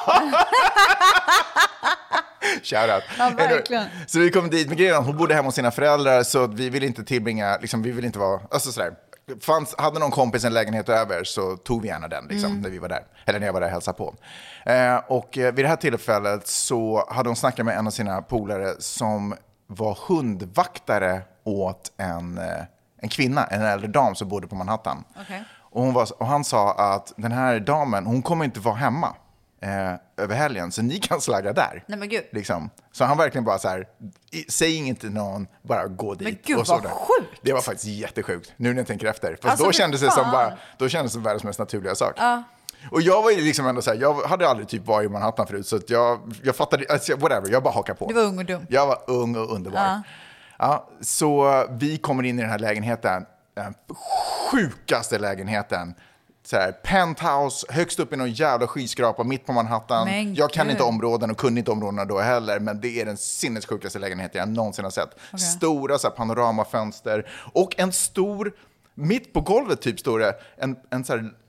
Shoutout. Ja, verkligen. Så vi kom dit med grejen. Hon bodde hemma hos sina föräldrar så vi ville inte tillbringa, liksom, vi ville inte vara, alltså sådär. Hade någon kompis en lägenhet över så tog vi gärna den liksom, när vi var där. Eller när jag var där och hälsade på. Och vid det här tillfället så hade hon snackat med en av sina polare som var hundvaktare åt en kvinna, en äldre dam som bodde på Manhattan. Okay. Och han sa att den här damen, hon kommer inte vara hemma över helgen, så ni kan slagga där. Nej men gud. Liksom. Så han verkligen bara så här, säg inget till någon, bara gå dit. Men gud och så vad där. Sjukt. Det var faktiskt jättesjukt, nu när jag tänker efter. Fast alltså, då kändes det som världens mest naturliga sak. Och jag var ju liksom ändå så här, jag hade aldrig typ varit i Manhattan förut, så att jag fattade, alltså, whatever, jag bara hakar på. Du var ung och dum. Jag var ung och underbar. Ja, så vi kommer in i den här lägenheten, den sjukaste lägenheten. Så här, penthouse, högst upp i någon jävla skyskrapa mitt på Manhattan. Jag kan inte områden och kunde inte områdena då heller, men det är den sinnessjukaste lägenheten jag någonsin har sett. Okay. Stora så här, panoramafönster och en stor, mitt på golvet typ står det en så här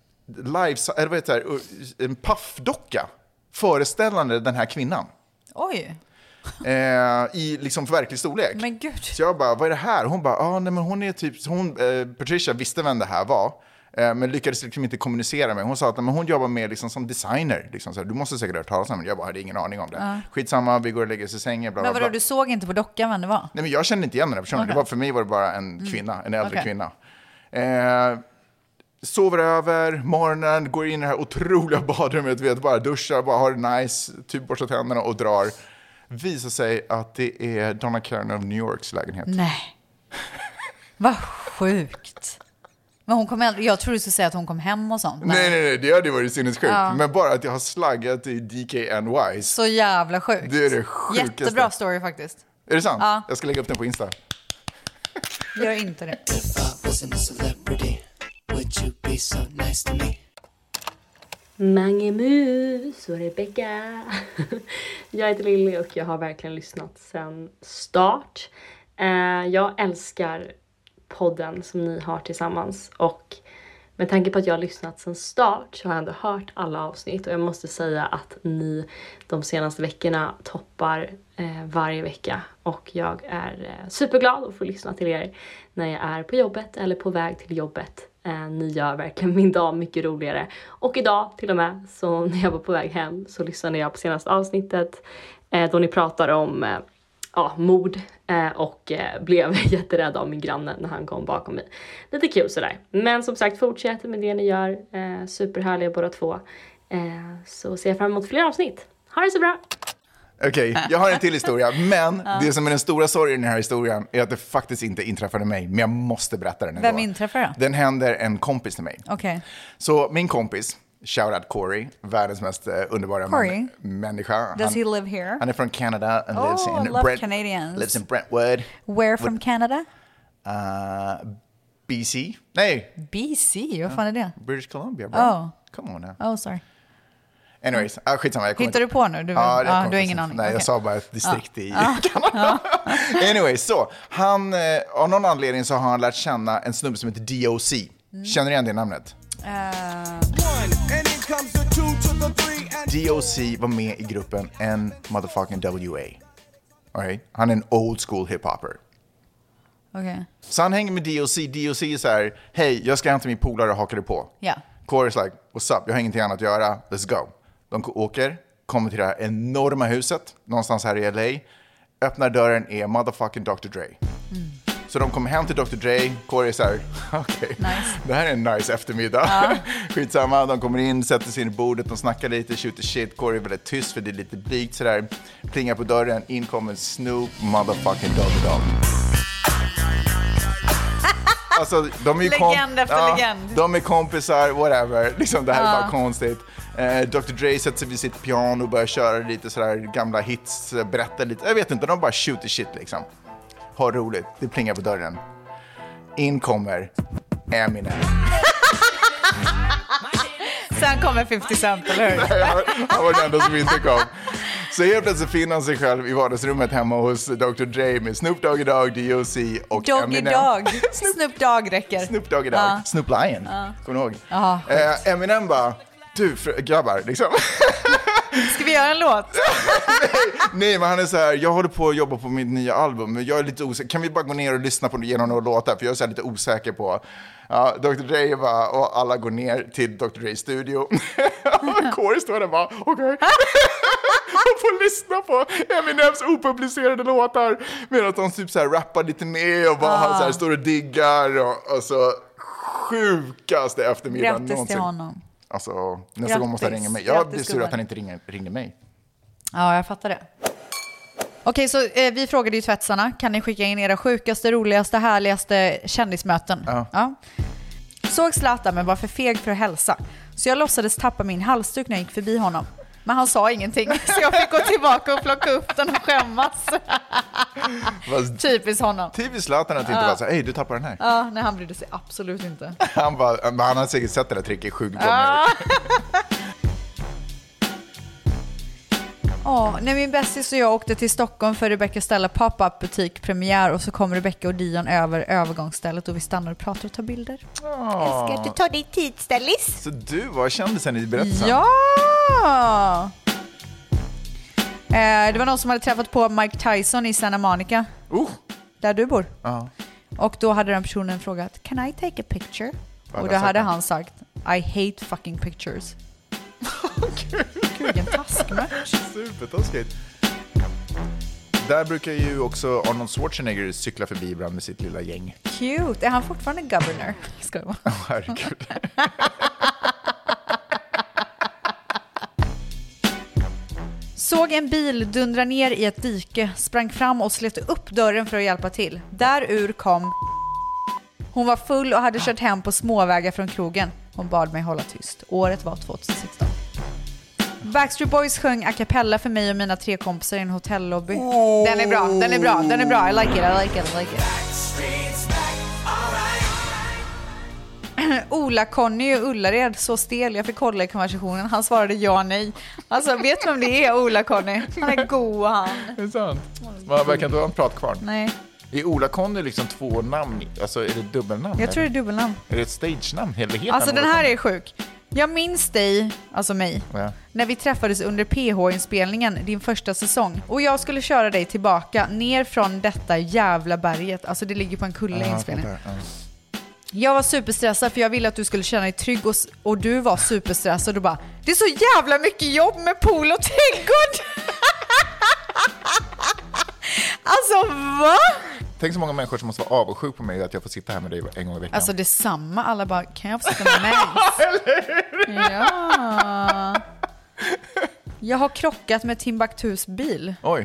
en paffdocka föreställande den här kvinnan. Oj. I liksom verklig storlek. Men gud. Så jag bara, vad är det här? Hon bara, nej men hon är typ, Patricia visste vem det här var. Men lyckades liksom inte kommunicera med. Hon sa att men hon jobbar med liksom som designer. Liksom, så här, du måste säkert höra talas om det. Jag bara hade ingen aning om det. Skitsamma, vi går och lägger oss i sängen. Bla, bla, bla. Men vadå, du såg inte på dockan vem det var? Nej, men jag kände inte igen den här personen. Okay. För mig var det bara en kvinna, en äldre kvinna. Sover över, morgonen, går in i det här otroliga badrummet, vet, bara duschar, bara har det nice, typ borstar tänderna och drar. Visar sig att det är Donna Karan of New Yorks lägenhet. Nej. Vad sjukt. Men hon kom jag tror du skulle säga att hon kom hem och sånt. Nej, det hade varit sinnessjukt. Ja. Men bara att jag har slaggat i DKNY. Så jävla sjukt. Det är det sjukaste. Jättebra story faktiskt. Är det sant? Ja. Jag ska lägga upp den på Insta. Gör inte det. Mange Mus och Rebecca. Jag heter Lilly och jag har verkligen lyssnat sedan start. Jag älskar podden som ni har tillsammans och Med tanke på att jag har lyssnat sedan start så har jag ändå hört alla avsnitt. Och jag måste säga att ni de senaste veckorna toppar varje vecka. Och jag är superglad att få lyssna till er när jag är på jobbet eller på väg till jobbet. Ni gör verkligen min dag mycket roligare. Och idag till och med, så när jag var på väg hem så lyssnade jag på senaste avsnittet. Då ni pratar om mord och blev jätterädd av min granne när han kom bakom mig. Lite kul sådär. Men som sagt, fortsätt med det ni gör. Superhärliga båda två. Så ser jag fram emot fler avsnitt. Ha det så bra! Okej, jag har en till historia. Men det som är den stora sorgen i den här historien är att det faktiskt inte inträffade mig. Men jag måste berätta den ändå. Vem inträffar då? Den händer en kompis till mig. Okej. Så min kompis, shoutout Corey, världens mest underbara människa. Does he live here? Han är från Canada and lives in Brentwood. Where from Canada? BC? Nej. BC? Vad fan är det? British Columbia, bro. Come on now. Oh, sorry. Anyways, skitsamma. Hittar du på nu? Du har ingen aning. Nej, jag sa bara ett distrikt i Kanada. Anyways, så. Han, av någon anledning så har han lärt känna en snubbe som heter DOC. Känner du igen det namnet? DOC var med i gruppen en motherfucking WA. Okay? Han är en old school hiphopper. Okay. Så han hänger med DOC. DOC är så här, hej, jag ska hämta min polare och haka dig på. Yeah. Corey's like, what's up? Jag har ingenting annat att göra. Let's go. De åker, kommer till det här enorma huset någonstans här i LA. Öppnar dörren är motherfucking Dr. Dre. Så de kommer hem till Dr. Dre. Corey är så här, okej, det här är en nice eftermiddag. Skitsamma, de kommer in, sätter sig in i bordet, de snackar lite, shooter shit. Corey är väldigt tyst för det är lite blygt sådär. Plingar på dörren, in kommer Snoop motherfucking Doggy Dogg. Alltså, de är ju legend efter legend. De är kompisar, whatever. Liksom, det här är bara konstigt. Dr. Dre sätter sig vid sitt piano och börjar köra lite sådär gamla hits, berättar lite. Jag vet inte, de bara shooter shit liksom. Har roligt, det plingar på dörren. In kommer Eminem. Sen kommer 50 Cent, eller hur? Nej, han var den enda som inte kom. Så helt plötsligt finner han sig själv i vardagsrummet hemma hos Dr. Dre med Snoop Doggy Dogg, DOC och Eminem. Snoop Dogg räcker. Snoop Doggy Dogg. Snoop Lion. Kommer du ihåg? Eminem bara, du grabbar, liksom. Ska vi göra en låt? Nej, men han är så här, jag håller på att jobba på mitt nya album, men jag är lite osäker. Kan vi bara gå ner och lyssna på genom några låtar? För jag är så här lite osäker på. Ja, Dr. Dre bara, och alla går ner till Dr. Dre's studio. Corey står där bara, okej. Och får lyssna på Eminems opublicerade låtar. Medan de typ så här rappar lite med och bara så här står och diggar. Och så sjukaste eftermiddagen någonsin. Grattis till honom. Alltså, nästa gång måste han ringa mig. Jag blir sur att han inte ringde mig. Ja, jag fattar det. Okej, så vi frågade ju tvättsarna. Kan ni skicka in era sjukaste, roligaste, härligaste kändismöten? Ja. Såg Zlatan men var för feg för att hälsa. Så jag låtsades tappa min halsduk när jag gick förbi honom. Men han sa ingenting. Så jag fick gå tillbaka och plocka upp den och skämmas. Typiskt honom. Typiskt Zlatan att inte bara så hej, du tappar den här. Ja, nej, han brydde sig absolut inte. Han har säkert sett det där tricket 7 gånger. När min bästis och jag åkte till Stockholm för Rebecca Stella pop-up butik premiär och så kom Rebecca och Dion över övergångsstället och vi stannar och pratar och tar bilder. Älskar, du tar dig tid, Stellis. Så du var kändisen i berättelsen? Ja! Det var någon som hade träffat på Mike Tyson i Santa Monica. Där du bor. Och då hade den personen frågat, can I take a picture? Och då hade han sagt, I hate fucking pictures. Gud, vilken taskmatch. Supertaskigt. Där brukar ju också Arnold Schwarzenegger cykla förbi ibland med sitt lilla gäng. Cute. Är han fortfarande governor? Ska det vara. Herregud. Såg en bil dundra ner i ett dike, sprang fram och slet upp dörren för att hjälpa till. Därur kom... Hon var full och hade kört hem på småvägar från krogen. Hon bad mig hålla tyst. Året var 2016. Backstreet Boys sjöng a cappella för mig och mina 3 kompisar i en hotellobby. Den är bra, den är bra, den är bra. I like it, I like it, I like it. Ola-Conny och Ullared, så stel. Jag fick kolla i konversationen. Han svarade ja, nej. Alltså, vet du om det är Ola-Conny? Han är god, han. Det är sant. Man verkar inte ha en pratkvarn. Nej. Är Ola Conny liksom 2 namn? Alltså är det dubbelnamn? Jag tror det är dubbelnamn. Är det ett stage-namn? Alltså den här är sjuk. Jag minns dig, alltså mig, när vi träffades under PH-inspelningen, din första säsong. Och jag skulle köra dig tillbaka ner från detta jävla berget. Alltså det ligger på en kulle inspelningen. Jag var superstressad för jag ville att du skulle känna dig trygg och du var superstressad och bara, det är så jävla mycket jobb med pool och trädgård. Alltså va? Tänk så många människor som måste vara avundsjuk på mig att jag får sitta här med dig en gång i veckan. Alltså det är samma, alla bara, kan jag få sitta med mig? Ja. Jag har krockat med Timbuktus bil. Oj,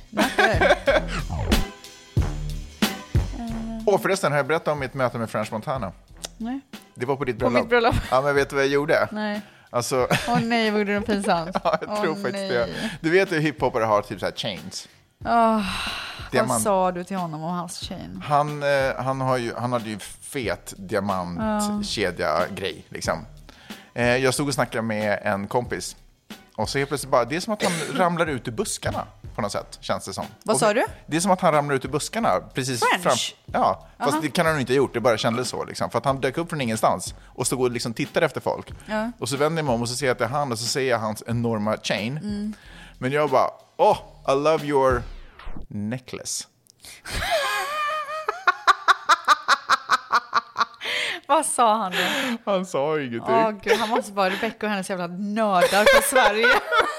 förresten, har jag berättat om mitt möte med French Montana? Nej. Det var på ditt bröllop. På mitt bröllop? Ja, men vet du vad jag gjorde? Nej. Alltså... nej, var det något pinsamt? Ja, jag tror faktiskt det. Du vet hur hiphopare har typ så här chains. Vad sa du till honom om hans chain? Han hade ju fet diamantkedja-grej liksom. Jag stod och snackade med en kompis. Och så helt plötsligt bara, det är som att han ramlar ut ur buskarna på något sätt, känns det som. Vad sa du? Det är som att han ramlar ut ur buskarna precis French? Ja, fast det kan han inte ha gjort, det bara kändes så liksom. För att han dök upp från ingenstans och stod och liksom tittade efter folk. Och så vänder jag mig om och så ser jag att det är han och så ser jag hans enorma chain. Men jag bara, I love your necklace. Vad sa han då? Han sa ingenting. Gud, han måste vara Rebecca och hennes jävla nördar för Sverige.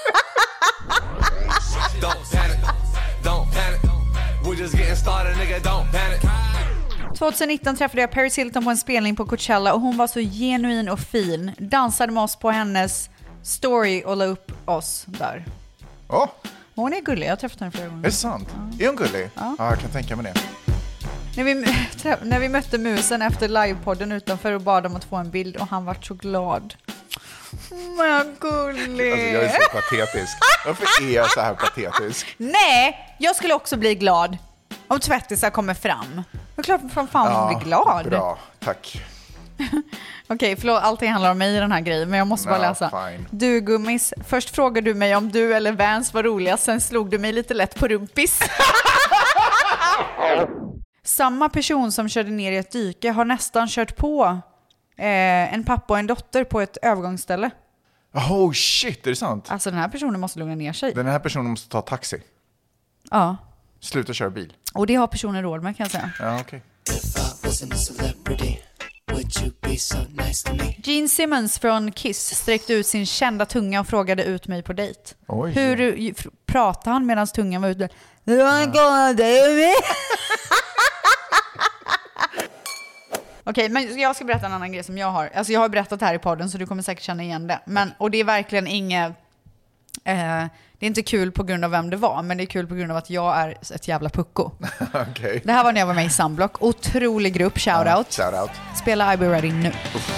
Don't panic, don't panic. We're just getting started, nigga, don't panic. 2019 träffade jag Paris Hilton på en spelning på Coachella och hon var så genuin och fin. Dansade med oss på hennes story och la upp oss där. Hon är gullig, jag har träffat henne flera gånger. Är det sant? Är hon gullig? Ja, jag kan tänka mig det. När vi mötte musen efter livepodden utanför och bad om att få en bild och han var så glad. Vad gullig. Alltså jag är så patetisk. Varför är jag så här patetisk? Nej, jag skulle också bli glad om tvättisar kommer fram. Det är klart från fan hon blir glad. Bra, tack. Okej, förlåt, allting handlar om mig i den här grejen, men jag måste bara läsa. Fine. Du gummis, först frågade du mig om du eller Vans var roligast, sen slog du mig lite lätt på rumpis. Samma person som körde ner i ett dyke har nästan kört på en pappa och en dotter på ett övergångsställe. Oh shit, är det sant? Alltså den här personen måste lugna ner sig. Den här personen måste ta taxi. Ja. Sluta köra bil. Och det har personen råd med, kan jag säga. Ja, okej. Gene Simmons från Kiss sträckte ut sin kända tunga och frågade ut mig på dejt. Oj. Hur pratade han medan tungan var ute? Okej, men jag ska berätta en annan grej som jag har. Alltså jag har berättat det här i podden så du kommer säkert känna igen det. Och det är verkligen inget... det är inte kul på grund av vem det var, men det är kul på grund av att jag är ett jävla pucko. Okay. Det här var när jag var med i Sunblock. Otrolig grupp, shoutout. Shoutout. Spela I Be Ready nu.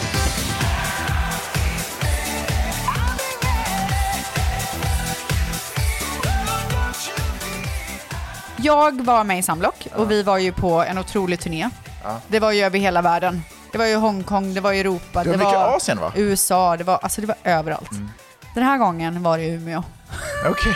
Jag var med i Sunblock och vi var ju på en otrolig turné. Det var ju över hela världen. Det var ju Hongkong, det var ju Europa, det var Asien, va? USA, det var överallt. Den här gången var det i Umeå. Okej.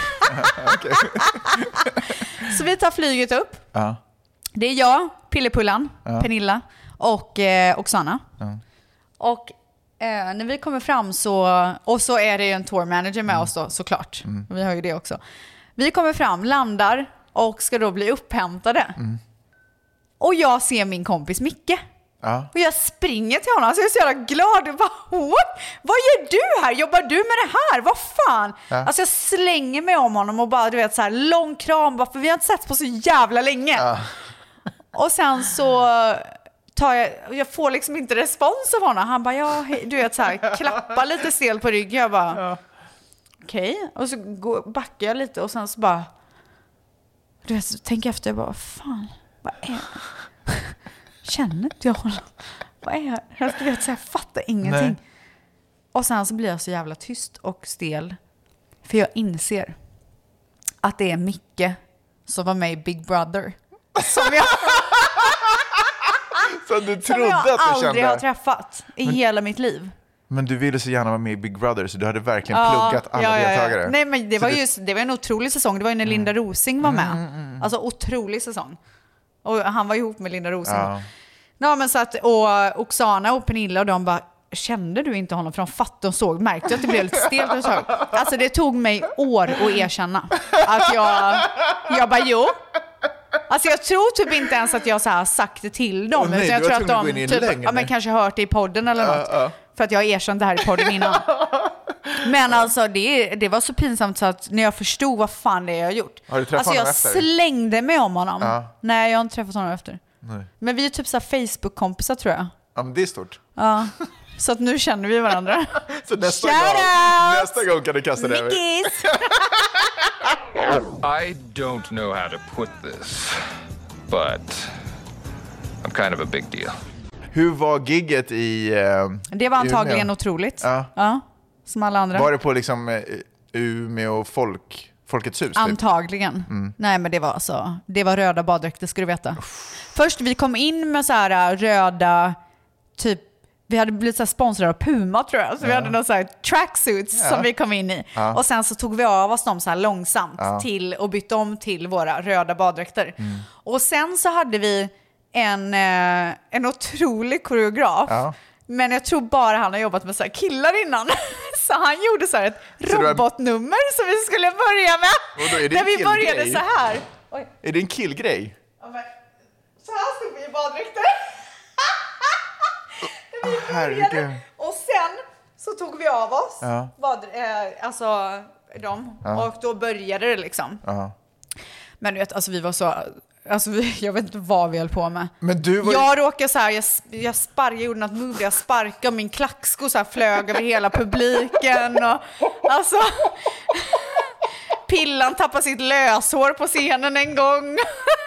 Så vi tar flyget upp. Det är jag, Pillepullan, Pernilla och Oksana. Och när vi kommer fram så är det en tour manager med oss då, såklart. Vi har ju det också. Vi kommer fram, landar och ska då bli upphämtade. Och jag ser min kompis Micke. Och jag springer till honom, så jag är så jävla glad. Jag bara, vad gör du här? Jobbar du med det här? Vad fan? Alltså jag slänger mig om honom och bara, du vet, så här lång kram, för vi har inte sett på så jävla länge. Och sen så jag får liksom inte respons av honom. Han bara, du vet, så här klappar lite stel på ryggen. Jag bara, okej. Och så backar jag lite och sen så bara, du vet, så tänker jag efter, jag bara, fan, vad är det? Känner inte jag honom? Vad är jag fattar ingenting. Nej. Och sen så blir jag så jävla tyst och stel. För jag inser att det är Micke som var med i Big Brother. Som jag så du trodde att du aldrig kände... har träffat i hela mitt liv. Men du ville så gärna vara med i Big Brother, så du hade verkligen pluggat alla deltagare. Nej, men det var en otrolig säsong. Det var ju när Linda Rosing var med. Alltså otrolig säsong. Och han var ihop med Linda Rosing. Ja, men så att, och Oksana och Pernilla och de bara, kände du inte honom? För de fattade och såg, märkte att det blev lite stelt. Alltså det tog mig år att erkänna att jag bara, jo. Alltså jag tror typ inte ens att jag så här sagt det till dem. Nej, utan jag tror att de typ, men kanske hört det i podden eller något. För att jag har erkänt det här i podden innan. Men alltså det var så pinsamt så att när jag förstod vad fan det är jag har gjort. Har du träffat honom honom efter? Jag slängde med om honom. Nej, jag har inte träffat honom efter. Nej. Men vi är typ så här Facebook-kompisar tror jag. Ja, men det är stort. Ja. Så att nu känner vi varandra. Så nästa gång kan du kasta det över. I don't know how to put this, but I'm kind of a big deal. Hur var gigget i det var antagligen otroligt. Ja, som alla andra. Var det på liksom Umeå Folkets hus? Antagligen. Nej, men det var röda baddräkter, ska du veta. Först vi kom in med så här röda typ, vi hade blivit så här sponsrade av Puma tror jag. Så vi hade några så här tracksuits som vi kom in i. Och sen så tog vi av oss dem så här långsamt till och bytte om till våra röda baddräkter. Och sen så hade vi en otrolig koreograf. Men jag tror bara han har jobbat med så här killar innan. Så han gjorde så här ett robotnummer som vi skulle börja med. När vi började så här. Oj. Är det en killgrej? Ja, men, så här stod vi i baddräkter. Herregud. Och sen så tog vi av oss alltså dem. Och då började det liksom. Men du vet, alltså vi var så... Alltså jag vet inte vad vi höll på med. Men du var jag råkade så här, jag gjorde något move, jag sparkade och min klacksko så här flög över hela publiken och alltså Pillan tappade sitt löshår på scenen en gång.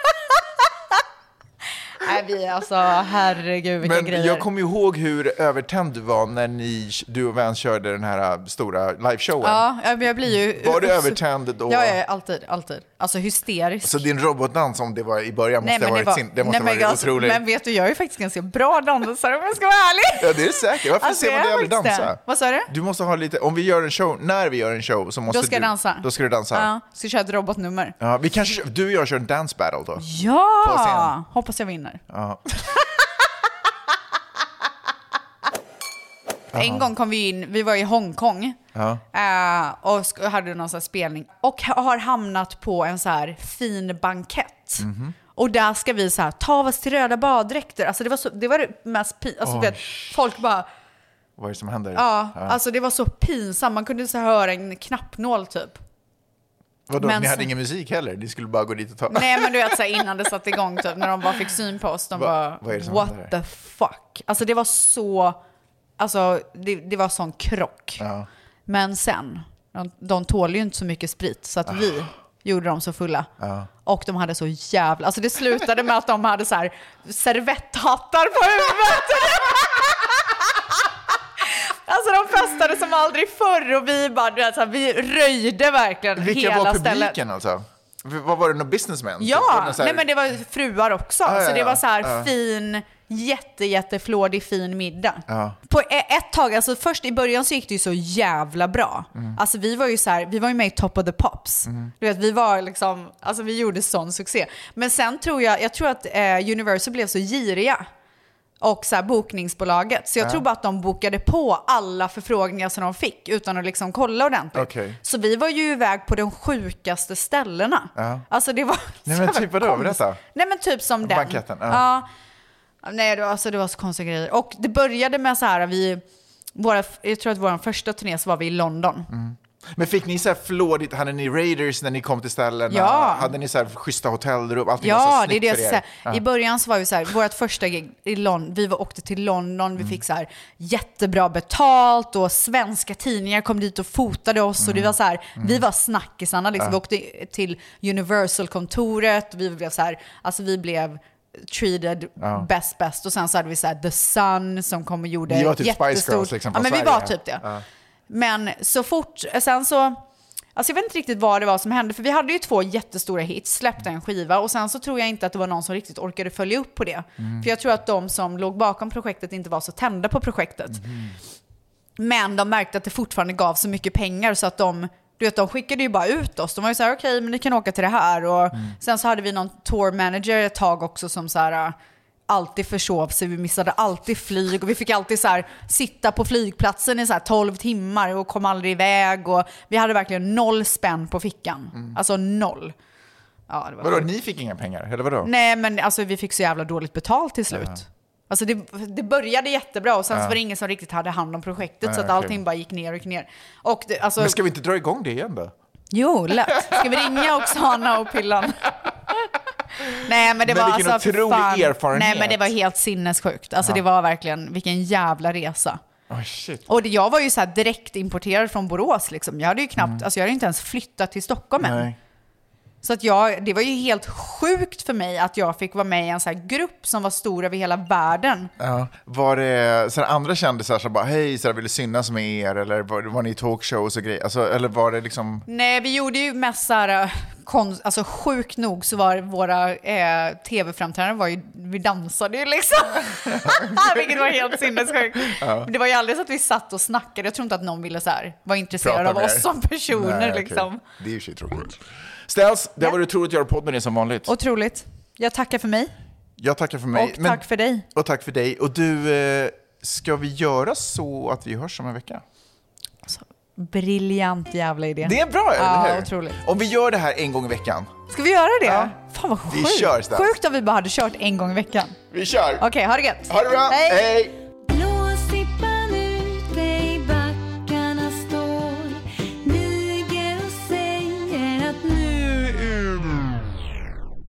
Nej, vi alltså, herregud vilka grejer. Men jag kommer ihåg hur övertänd du var när du och Vans körde den här stora liveshowen. Ja, jag blir ju... Var du övertänd då? Ja, alltid. Alltså hysterisk. Så din robotdans som det var i början måste ha varit otroligt. Men vet du, jag är ju faktiskt ganska bra dansare om jag ska vara ärlig. Ja, det är säkert. Varför ser man dig aldrig dansa? Vad sa du? Du måste ha lite, om vi gör en show, när vi gör en show så måste då ska jag dansa. Då ska du dansa. Ja, ska köra ett robotnummer. Ja, vi kanske, du och jag kör en dance battle då. Ja, hoppas jag vinner. Ja. En gång kom vi in, vi var i Hongkong och hade någon sån här spelning och har hamnat på en så här fin bankett. Och där ska vi så här ta oss till röda baddräkter. Alltså det var det mest alltså vet, folk bara vad är det som händer? Ja, alltså det var så pinsamt. Man kunde så höra en knappnål typ. Vadå? Ni hade ingen musik heller? Ni skulle bara gå dit och ta... Nej, men du vet så här, innan det satt igång typ, när de bara fick syn på oss. De bara, what the fuck? Alltså det var så... Alltså det var sån krock. Men sen, de tål ju inte så mycket sprit. Så att vi gjorde dem så fulla. Och de hade så jävla... Alltså det slutade med att de hade så här servetthattar på huvudet. Alltså de festade som aldrig förr och vi bara, du vet, så här, vi röjde verkligen vilka hela var stället. Publiken alltså? Vad var det, någon businessmen? Ja, så här... nej men det var fruar också. Så det var så här fin, jätteflådig fin middag. På ett tag, alltså först i början så gick det ju så jävla bra. Alltså vi var ju så här, vi var ju med i Top of the Pops. Du vet, vi var liksom, alltså vi gjorde sån succé. Men sen tror jag tror att Universal blev så giriga. Och så här bokningsbolaget. Så jag tror bara att de bokade på alla förfrågningar som de fick utan att liksom kolla ordentligt. Så vi var ju iväg på de sjukaste ställena. Alltså det var... Nej men typ vadå? Berätta. Nej men typ som den. Banketten. Nej, det var så konstiga grejer. Och det började med så här, jag tror att vår första turné så var vi i London. Men fick ni så här flådigt, hade ni raiders när ni kom till ställen? Hade ni så här schyssta hotellrum? Allting var så snyggt för er? I början så var vi så här, vårt första gig i London, vi åkte till London, vi fick så här jättebra betalt och svenska tidningar kom dit och fotade oss och det var så här, vi var snackisarna liksom. Vi åkte till Universal-kontoret och vi blev så här, alltså vi blev treated best och sen så hade vi så här The Sun som kom och gjorde jättestort. Vi var typ Spice Girls liksom, men vi var typ det. Men så fort, sen så, alltså jag vet inte riktigt vad det var som hände, för vi hade ju 2 jättestora hits, släppte en skiva och sen så tror jag inte att det var någon som riktigt orkade följa upp på det. För jag tror att de som låg bakom projektet inte var så tända på projektet. Men de märkte att det fortfarande gav så mycket pengar så att de Du vet, de skickade ju bara ut oss. De var ju så här, okej, men ni kan åka till det här. Och sen så hade vi någon tour manager ett tag också som så här alltid försov sig. Vi missade alltid flyg och vi fick alltid så här sitta på flygplatsen i så här 12 timmar och kom aldrig iväg. Och vi hade verkligen 0 spänn på fickan. Alltså 0. Ja, det var vadå, ni fick inga pengar? Eller vadå? Nej, men alltså vi fick så jävla dåligt betalt till slut. Alltså det började jättebra och sen så var det ingen som riktigt hade hand om projektet så att allting bara gick ner och gick ner. Och det, alltså, men ska vi inte dra igång det igen då? Jo, lätt. Ska vi ringa Oksana och Pillan? Nej, men det var vilken alltså otrolig erfarenhet. Nej, men det var helt sinnessjukt. Alltså det var verkligen, vilken jävla resa. Oh, shit. Och jag var ju så här direkt importerad från Borås liksom. Jag hade ju knappt, alltså jag hade inte ens flyttat till Stockholm än. Nej. Så att det var ju helt sjukt för mig att jag fick vara med i en så här grupp som var stor över hela världen. Ja. Var det så här andra kändisar som bara, hej, så här, ville synas med er? Eller var ni i talkshows och grejer? Alltså, eller var det liksom... Nej, vi gjorde ju mest så här, alltså sjukt nog så var våra tv-framträdanden vi dansade ju liksom. Vilket var helt sinnessjukt. Ja. Det var ju aldrig så att vi satt och snackade. Jag tror inte att någon ville så här, vara intresserad av oss som personer. Nej, liksom. Okay. Det är ju tråkigt. Ställs, det var otroligt att göra podd med dig som vanligt. Otroligt. Jag tackar för mig. Jag tackar för mig. Och tack för dig. Och tack för dig. Och du, ska vi göra så att vi hörs om en vecka? Alltså, briljant jävla idé. Det är bra, eller hur? Ja, otroligt. Om vi gör det här en gång i veckan. Ska vi göra det? Ja. Fan vad sjukt. Vi kör, Ställs. Sjukt om vi bara hade kört en gång i veckan. Vi kör. Okej, ha det gött. Ha det bra. Hej. Hej.